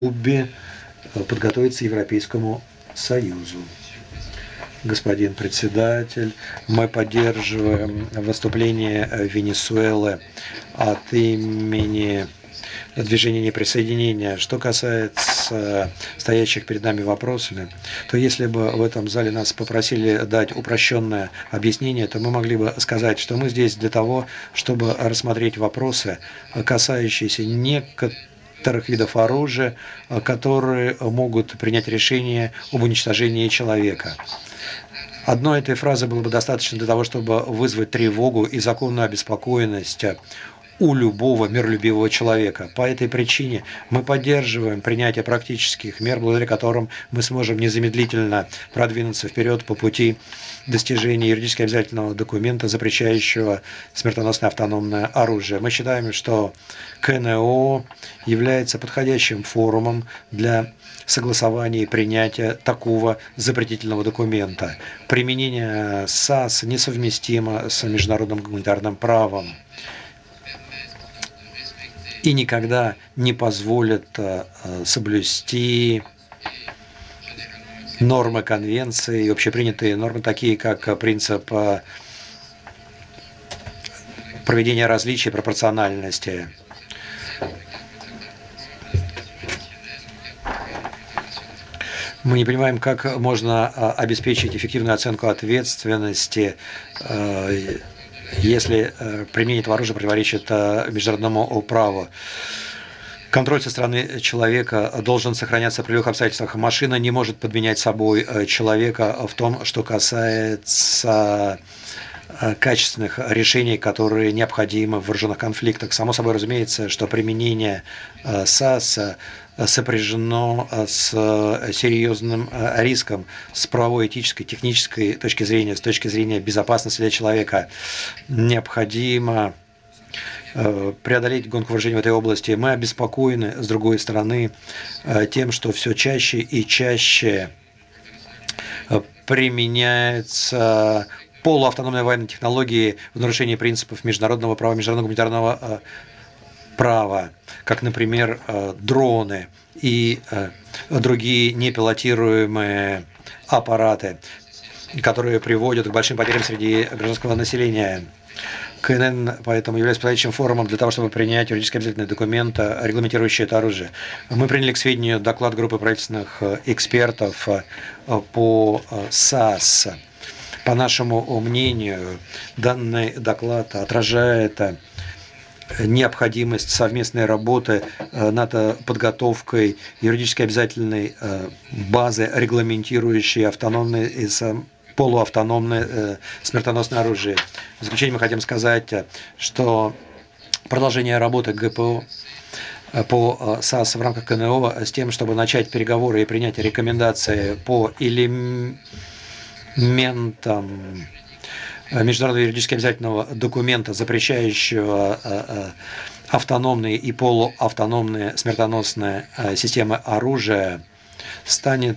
подготовиться Европейскому Союзу. Господин председатель, мы поддерживаем выступление Венесуэлы от имени движения неприсоединения. Что касается стоящих перед нами вопросами, то если бы в этом зале нас попросили дать упрощенное объяснение, то мы могли бы сказать, что мы здесь для того, чтобы рассмотреть вопросы, касающиеся некоторых видов оружия, которые могут принять решение об уничтожении человека. Одной этой фразы было бы достаточно для того, чтобы вызвать тревогу и законную обеспокоенность у любого миролюбивого человека. По этой причине мы поддерживаем принятие практических мер, благодаря которым мы сможем незамедлительно продвинуться вперед по пути достижения юридически обязательного документа, запрещающего смертоносное автономное оружие. Мы считаем, что КНО является подходящим форумом для согласования и принятия такого запретительного документа. Применение САС несовместимо с международным гуманитарным правом и никогда не позволит соблюсти нормы конвенции, общепринятые нормы, такие как принцип проведения различий и пропорциональности. Мы не понимаем, как можно обеспечить эффективную оценку ответственности, если применение этого оружия противоречит международному праву. Контроль со стороны человека должен сохраняться при любых обстоятельствах. Машина не может подменять собой человека в том, что касается качественных решений, которые необходимы в вооруженных конфликтах. Само собой разумеется, что применение САС сопряжено с серьезным риском с правовой, этической, технической точки зрения, с точки зрения безопасности для человека. Необходимо преодолеть гонку вооружений в этой области. Мы обеспокоены, с другой стороны, тем, что все чаще и чаще применяется полуавтономные военные технологии в нарушении принципов международного права, международного гуманитарного права, как, например, дроны и другие непилотируемые аппараты, которые приводят к большим потерям среди гражданского населения. КНН поэтому является подходящим форумом для того, чтобы принять юридически обязательный документ, регламентирующий это оружие. Мы приняли к сведению доклад группы правительственных экспертов по САС. По нашему мнению, данный доклад отражает необходимость совместной работы над подготовкой юридически обязательной базы, регламентирующей автономные и полуавтономное смертоносное оружие. В заключение мы хотим сказать, что продолжение работы ГПО по САС в рамках КНО с тем, чтобы начать переговоры и принять рекомендации по элементам международного юридически обязательного документа, запрещающего автономные и полуавтономные смертоносные системы оружия, станет